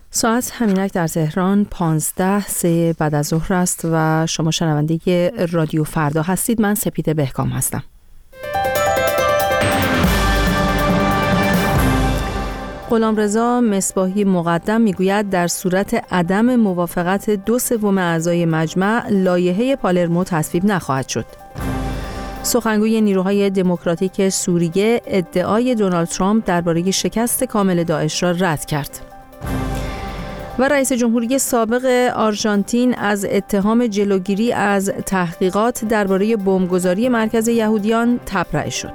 ساعت همینک در تهران 15:03 بعد از ظهر است و شما شنونده رادیو فردا هستید. من سپیده بهکام هستم. غلامرضا مصباحی مقدم میگوید در صورت عدم موافقت 2/3 اعضای مجمع لایحه پالرمو تصویب نخواهد شد. سخنگوی نیروهای دموکراتیک سوریه ادعای دونالد ترامپ درباره شکست کامل داعش را رد کرد. و رئیس جمهوری سابق آرژانتین از اتهام جلوگیری از تحقیقات درباره بمبگذاری مرکز یهودیان تبرئه شد.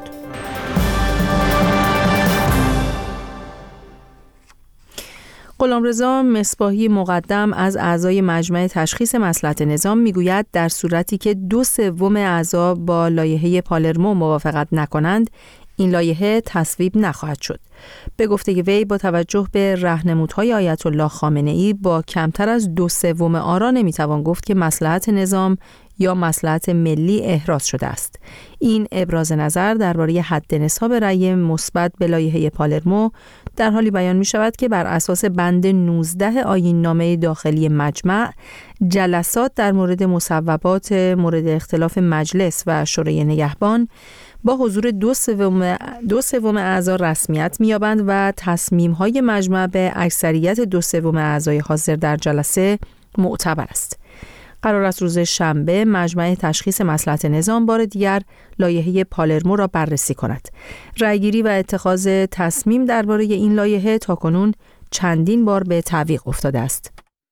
غلامرضا مصباحی مقدم از اعضای مجمع تشخیص مصلحت نظام میگوید در صورتی که 2/3 اعضا با لایحه پالرمو موافقت نکنند، این لایحه تصویب نخواهد شد. به گفته وی با توجه به راهنمودهای آیت الله خامنه‌ای با کمتر از 2/3 آرا نمیتوان گفت که مصلحت نظام یا مصلحت ملی احراز شده است. این ابراز نظر درباره حد نصاب رأی مثبت به لایحه پالرمو در حالی بیان می شود که بر اساس بند 19 آیین نامه داخلی مجمع، جلسات در مورد مصوبات مورد اختلاف مجلس و شورای نگهبان با حضور 2/3 اعضا رسمیت می‌یابند و تصمیم‌های مجمع به اکثریت 2/3 اعضای حاضر در جلسه معتبر است. قرار است روز شنبه مجمع تشخیص مصلحت نظام بار دیگر لایحه پالرمو را بررسی کند. رأیگیری و اتخاذ تصمیم درباره این لایحه تاکنون چندین بار به تعویق افتاده است.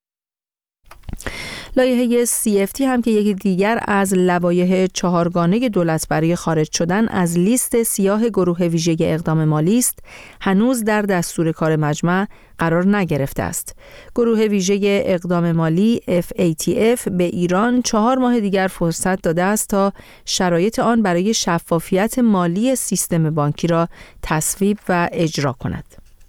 لایحه CFT هم که یکی دیگر از لوایح 4گانه دولت برای خارج شدن از لیست سیاه گروه ویژه اقدام مالی است، هنوز در دستور کار مجمع قرار نگرفته است. گروه ویژه اقدام مالی FATF به ایران 4 ماه دیگر فرصت داده است تا شرایط آن برای شفافیت مالی سیستم بانکی را تصویب و اجرا کند.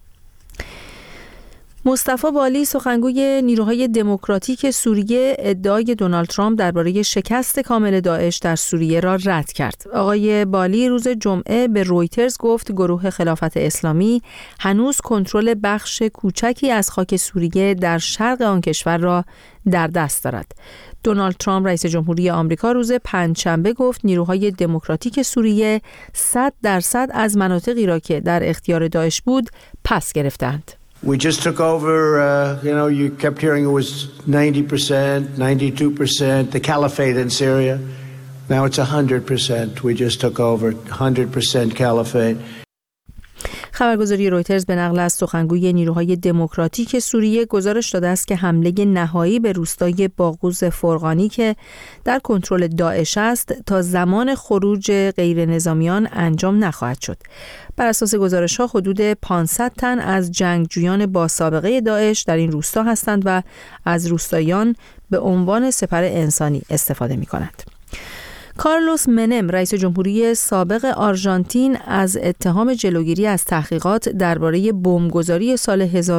مصطفی بالی سخنگوی نیروهای دموکراتیک سوریه ادعای دونالد ترامپ درباره شکست کامل داعش در سوریه را رد کرد. آقای بالی روز جمعه به رویترز گفت گروه خلافت اسلامی هنوز کنترل بخش کوچکی از خاک سوریه در شرق آن کشور را در دست دارد. دونالد ترامپ رئیس جمهوری آمریکا روز پنجشنبه گفت نیروهای دموکراتیک سوریه 100% از مناطقی را که در اختیار داعش بود پس گرفتند. We just took over, you kept hearing it was 90%, 92%, the caliphate in Syria. Now it's 100%. We just took over 100% caliphate. خبرگزاری رویترز به نقل از سخنگوی نیروهای دموکراتیک سوریه گزارش داده است که حمله نهایی به روستای باغوز فرغانی که در کنترل داعش است تا زمان خروج غیر نظامیان انجام نخواهد شد. بر اساس گزارش‌ها حدود 500 تن از جنگجویان با سابقه داعش در این روستا هستند و از روستاییان به عنوان سپر انسانی استفاده می‌کنند. کارلوس منم رئیس جمهوری سابق آرژانتین از اتهام جلوگیری از تحقیقات درباره بمبگذاری سال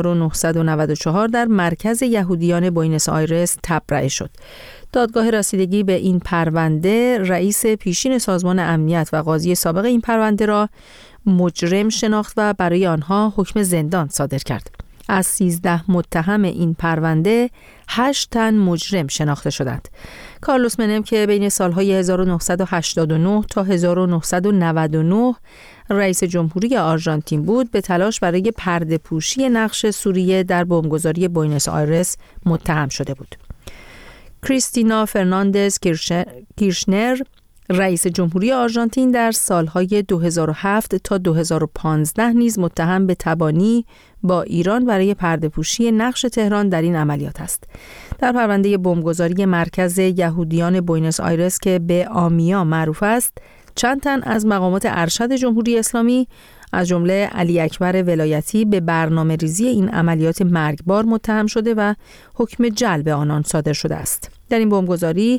1994 در مرکز یهودیان بوئنوس آیرس تبرئه شد. دادگاه رسیدگی به این پرونده رئیس پیشین سازمان امنیت و قاضی سابق این پرونده را مجرم شناخت و برای آنها حکم زندان صادر کرد. از 13 متهم این پرونده 8 تن مجرم شناخته شدند. کارلوس منم که بین سالهای 1989 تا 1999 رئیس جمهوری آرژانتین بود، به تلاش برای پرده‌پوشی نقش سوریه در بمبگذاری بوئنوس آیرس متهم شده بود. کریستینا فرناندز کیرشنر رئیس جمهوری آرژانتین در سالهای 2007 تا 2015 نیز متهم به تبانی با ایران برای پرده‌پوشی نقش تهران در این عملیات است. در پرونده بمبگذاری مرکز یهودیان بوئنوس آیرس که به آمیا معروف است، چند تن از مقامات ارشد جمهوری اسلامی از جمله علی اکبر ولایتی به برنامه‌ریزی این عملیات مرگبار متهم شده و حکم جلب آنان صادر شده است. در این بمبگذاری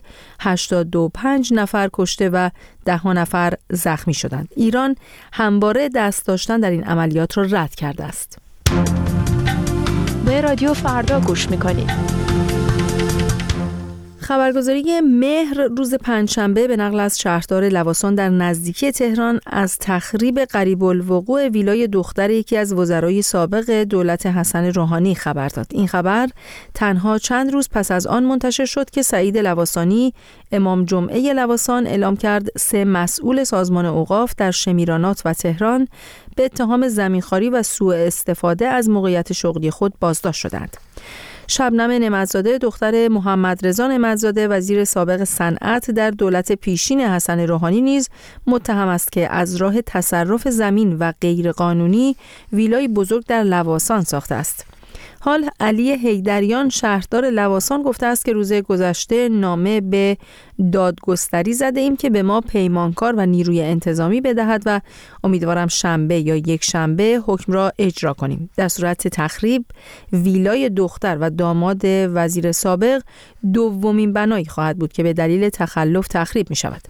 85 نفر کشته و 10 نفر زخمی شدند. ایران همواره دست داشتن در این عملیات را رد کرده است. به رادیو فردا گوش می‌کنید. خبرگزاری مهر روز پنجشنبه به نقل از شهردار لواسان در نزدیکی تهران از تخریب قریب الوقوع ویلای دختر یکی از وزرای سابق دولت حسن روحانی خبر داد. این خبر تنها چند روز پس از آن منتشر شد که سعید لواسانی، امام جمعه لواسان، اعلام کرد 3 مسئول سازمان اوقاف در شمیرانات و تهران به اتهام زمینخواری و سوء استفاده از موقعیت شغلی خود بازداشت شدند. شبنم نعمت‌زاده دختر محمد رضا نعمت‌زاده وزیر سابق صنعت در دولت پیشین حسن روحانی نیز متهم است که از راه تصرف زمین و غیرقانونی ویلای بزرگ در لواسان ساخته است. حال علی حیدریان شهردار لواسان گفته است که روز گذشته نامه به دادگستری زده ایم که به ما پیمانکار و نیروی انتظامی بدهد و امیدوارم شنبه یا یک شنبه حکم را اجرا کنیم. در صورت تخریب ویلای دختر و داماد وزیر سابق دومین بنایی خواهد بود که به دلیل تخلف تخریب می شود.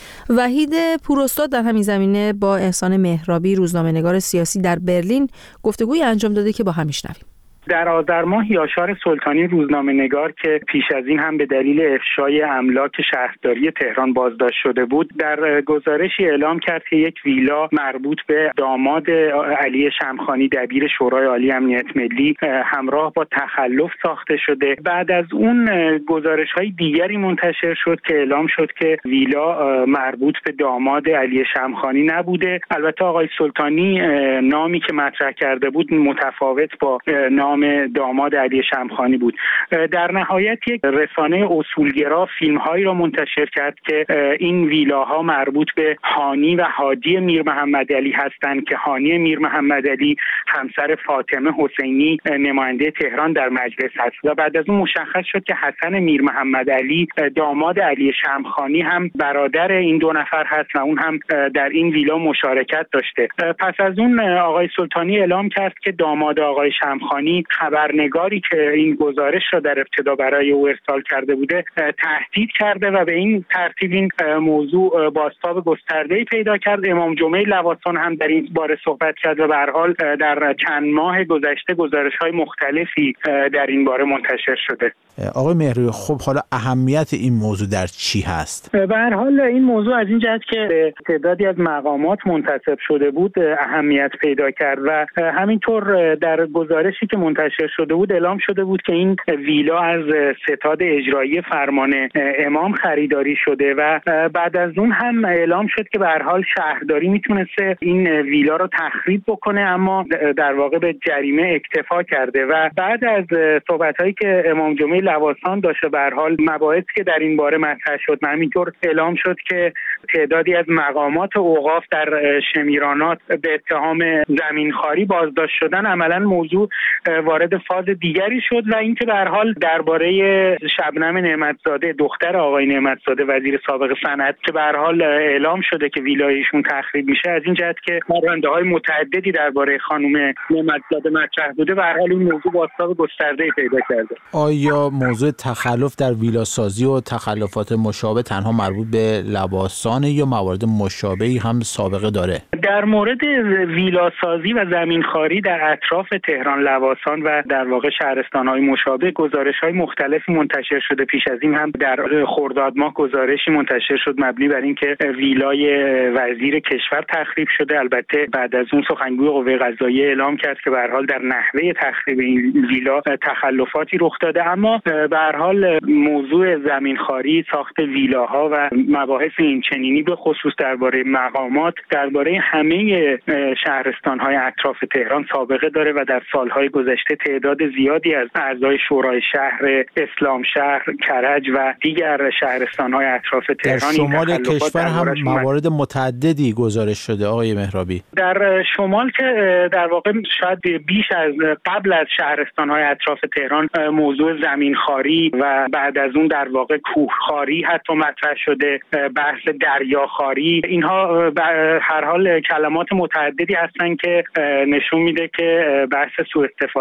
وحید پوراستاد در همین زمینه با احسان مهرابی روزنامه‌نگار سیاسی در برلین گفتگوی انجام داده که با هم میشنویم. در آذر ماه یاشار سلطانی روزنامه‌نگار که پیش از این هم به دلیل افشای املاک شهرداری تهران بازداشت شده بود، در گزارشی اعلام کرد که یک ویلا مربوط به داماد علی شمخانی دبیر شورای عالی امنیت ملی همراه با تخلف ساخته شده. بعد از اون گزارش‌های دیگری منتشر شد که اعلام شد که ویلا مربوط به داماد علی شمخانی نبوده. البته آقای سلطانی نامی که مطرح کرده بود متفاوت با نام داماد علی شمخانی بود. در نهایت یک رسانه اصولگرا فیلم‌هایی را منتشر کرد که این ویلاها مربوط به هانی و هادی میر محمد علی هستند که هانی میر محمد علی همسر فاطمه حسینی نماینده تهران در مجلس است و بعد از اون مشخص شد که حسن میر محمد علی داماد علی شمخانی هم برادر این 2 نفر هست و اون هم در این ویلا مشارکت داشته. پس از اون آقای سلطانی اعلام کرد که داماد آقای شمخانی خبرنگاری که این گزارش را در ابتدا برای او ارسال کرده بوده تهدید کرده و به این ترتیب این موضوع بازتاب گسترده‌ای پیدا کرد. امام جمعه لواسان هم در این باره صحبت کرد و به هر حال در چند ماه گذشته گزارش‌های مختلفی در این باره منتشر شده. آقای مهری، خب حالا اهمیت این موضوع در چی هست؟ به هر حال این موضوع از این جهت که تعدادی از مقامات منتسب شده بود اهمیت پیدا کرد و همینطور در گزارشی که منتشر شده بود اعلام شده بود که این ویلا از ستاد اجرایی فرمان امام خریداری شده و بعد از اون هم اعلام شد که به هر حال شهرداری میتونسته این ویلا رو تخریب بکنه اما در واقع به جریمه اکتفا کرده و بعد از صحبت‌هایی که امام جمعه لواسان داشته به هر حال مباحثی که در این باره مطرح شد همینطور اعلام شد که تعدادی از مقامات اوقاف در شمیرانات به اتهام زمینخواری بازداشت شدن. عملاً موضوع وارد فاز دیگری شد و اینکه به هر حال درباره شبنم نعمت‌زاده دختر آقای نعمت‌زاده وزیر سابق صنعت که به هر حال اعلام شده که ویلایشون تخریب میشه، از این جهت که پرونده‌های متعددی درباره خانم نعمت‌زاده مطرح بوده و هر حال این موضوع بازتاب گسترده‌ای پیدا کرده. آیا موضوع تخلف در ویلاسازی و تخلفات مشابه تنها مربوط به لواسان یا موارد مشابهی هم سابقه داره؟ در مورد ویلاسازی و زمینخواری در اطراف تهران لواسان و در واقع شهرستان‌های مشابه گزارش‌های مختلفی منتشر شده. پیش از این هم در خرداد ماه گزارشی منتشر شد مبنی بر اینکه ویلای وزیر کشور تخریب شده. البته بعد از اون سخنگوی قوه قضاییه اعلام کرد که به هر حال در نحوه تخریب این ویلا تخلفاتی رخ داده، اما به هر حال موضوع زمینخواری، ساخت ویلاها و مباحث این چنینی به خصوص درباره مقامات درباره همه شهرستان‌های اطراف تهران سابقه داره و در سال‌های گذشته تعداد زیادی از اعضای شورای شهر، اسلام شهر، کرج و دیگر شهرستان‌های اطراف تهران در شمال کشور هم موارد متعددی گزارش شده آقای مهرابی. در شمال که در واقع شاید بیش از قبل از شهرستان‌های اطراف تهران موضوع زمینخواری و بعد از اون در واقع کوهخواری حتی مطرح شده، بحث دریاخواری، اینها به هر حال کلمات متعددی هستن که نشون میده که بحث سوء استفاده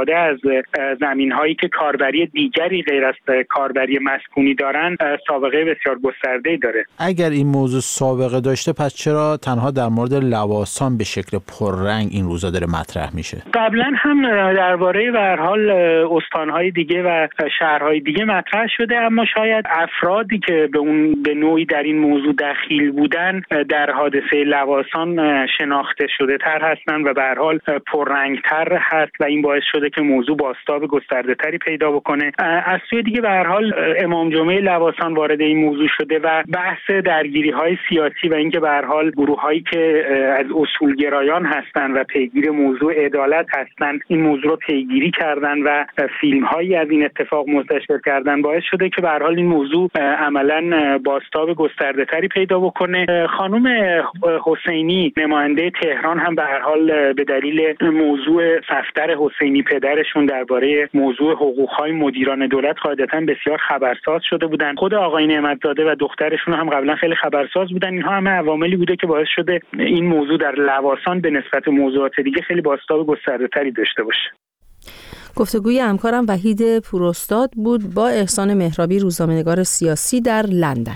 استفاده از زمین‌هایی که کاربری دیگری غیر از کاربری مسکونی دارن سابقه بسیار گسترده‌ای داره. اگر این موضوع سابقه داشته پس چرا تنها در مورد لواسان به شکل پررنگ این روزا داره مطرح میشه؟ قبلا هم درباره به هر حال استان‌های دیگه و شهرهای دیگه مطرح شده، اما شاید افرادی که به نوعی در این موضوع دخیل بودن در حادثه لواسان شناخته شده تر هستن و به هر حال پررنگتر هست و این باعث شده که موضوع بازتاب گسترده تری پیدا بکنه. از سوی دیگه به هر حال امام جمعه لواسان وارد این موضوع شده و بحث درگیری‌های سیاسی و اینکه به هر حال گروه‌هایی که از اصولگرایان هستن و پیگیر موضوع عدالت هستن این موضوع رو پیگیری کردن و فیلم‌هایی از این اتفاق منتشر کردن باعث شده که به هر حال این موضوع عملاً بازتاب گسترده‌تری پیدا بکنه. خانم حسینی نماینده تهران هم به هر حال به دلیل موضوع صفدر حسینی پدرشون درباره موضوع حقوق‌های مدیران دولت قاعدتاً بسیار خبرساز شده بودن. خود آقای نعمتزاده و دخترشون هم قبلا خیلی خبرساز بودن. اینها همه عواملی بوده که باعث شده این موضوع در لواسان به نسبت موضوعات دیگه خیلی بازتاب گسترده‌تری داشته باشه. گفتگوی همکارم وحید پوراستاد بود با احسان مهرابی، روزنامه‌نگار سیاسی در لندن.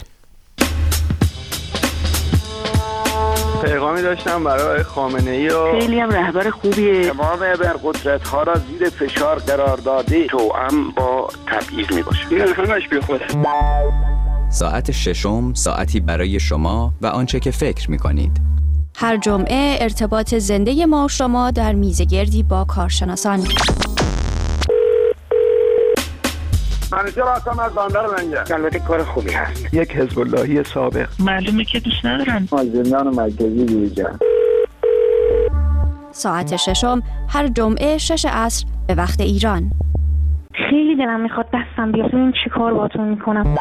پیغامی داشتم برای خامنه‌ای و خیلی هم رهبر خوبیه. تمام ابرقدرت‌ها را زیر فشار قرار داده توأم با تبعیض میباشه. این همش بیخوده. ساعت ششم، ساعتی برای شما و آنچه که فکر می‌کنید. هر جمعه ارتباط زنده ما و شما در میزگردی با کارشناسان. منیجر هستم از بندر لنگر. البته کار خوبی هست. یک حزب اللهی سابق. معلومه که دوست ندارن. از زندان مرکزی بیرون. ساعت ششم هر جمعه 6 عصر به وقت ایران. خیلی دلم میخواد دستم بیاد ببینم چی کار باهاتون میکنم.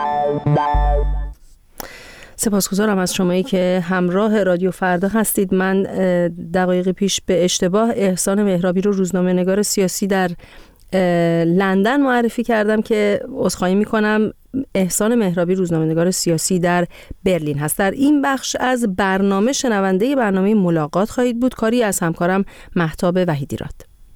سپاسگزارم از شمایی که همراه رادیو فردا هستید. من دقایق پیش به اشتباه احسان مهرابی رو روزنامه‌نگار سیاسی در لندن معرفی کردم که عذرخواهی میکنم. احسان مهرابی روزنامه‌نگار سیاسی در برلین هست. در این بخش از برنامه شنونده برنامه ملاقات خواهید بود، کاری از همکارم مهتاب وحیدیراد.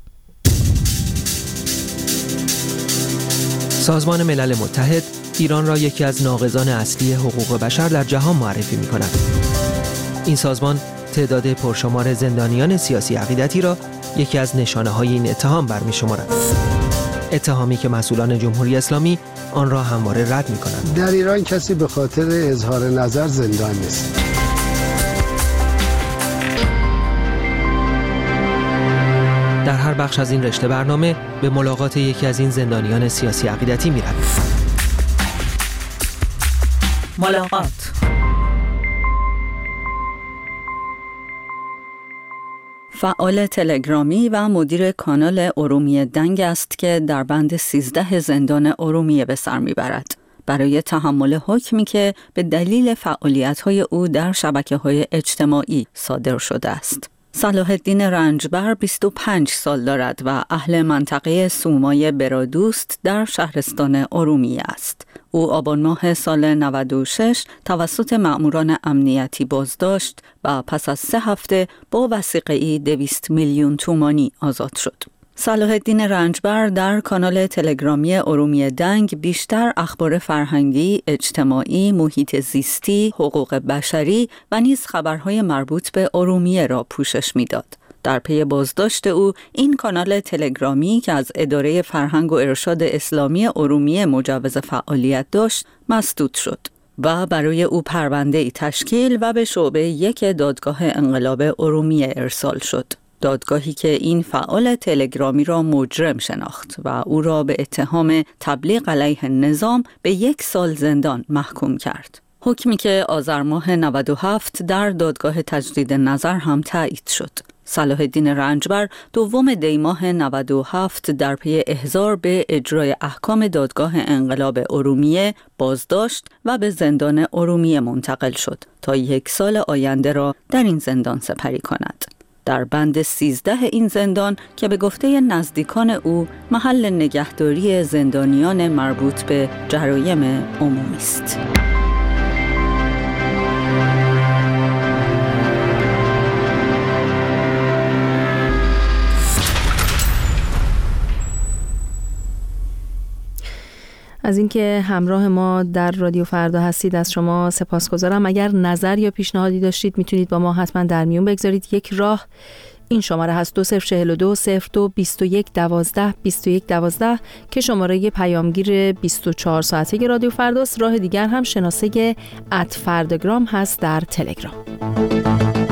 سازمان ملل متحد ایران را یکی از ناقضان اصلی حقوق بشر در جهان معرفی می‌کند. این سازمان تعداد پرشمار زندانیان سیاسی عقیدتی را یکی از نشانه‌های این اتهام برمی‌شمارد. اتهامی که مسئولان جمهوری اسلامی آن را همواره رد می‌کنند. در ایران کسی به خاطر اظهار نظر زندان نیست. در هر بخش از این رشته برنامه به ملاقات یکی از این زندانیان سیاسی عقیدتی می‌رویم. ملاقات. فعال تلگرامی و مدیر کانال ارومیه دنگ است که در بند 13 زندان ارومیه به سر میبرد برای تحمل حکمی که به دلیل فعالیت‌های او در شبکه‌های اجتماعی صادر شده است. صلاح الدین رنجبر 25 سال دارد و اهل منطقه سومای برادوست در شهرستان ارومیه است. او آبان ماه سال 96 توسط مأموران امنیتی بازداشت و پس از 3 هفته با وثیقه‌ای 200 میلیون تومانی آزاد شد. صلاح الدین رنجبر در کانال تلگرامی ارومیه دنگ بیشتر اخبار فرهنگی، اجتماعی، محیط زیستی، حقوق بشری و نیز خبرهای مربوط به ارومیه را پوشش می‌داد. در پی بازداشت او این کانال تلگرامی که از اداره فرهنگ و ارشاد اسلامی ارومیه مجوز فعالیت داشت مسدود شد و برای او پرونده‌ای تشکیل و به شعبه 1 دادگاه انقلاب ارومیه ارسال شد. دادگاهی که این فعال تلگرامی را مجرم شناخت و او را به اتهام تبلیغ علیه نظام به 1 سال زندان محکوم کرد. حکمی که آذر ماه 97 در دادگاه تجدید نظر هم تایید شد. صلاح الدین رنجبر 2 دی ماه 97 در پی احضار به اجرای احکام دادگاه انقلاب ارومیه بازداشت و به زندان ارومیه منتقل شد تا 1 سال آینده را در این زندان سپری کند. در بند 13 این زندان که به گفته نزدیکان او محل نگهداری زندانیان مربوط به جرایم عمومی است. از اینکه همراه ما در رادیو فردا هستید از شما سپاسگزارم. اگر نظر یا پیشنهادی داشتید میتونید با ما حتما در میون بگذارید. یک راه این شماره هست 2042 02 21 12 21 12 که شماره پیامگیر 24 ساعته رادیو فرداست. راه دیگر هم شناسه @فرداگرام هست در تلگرام.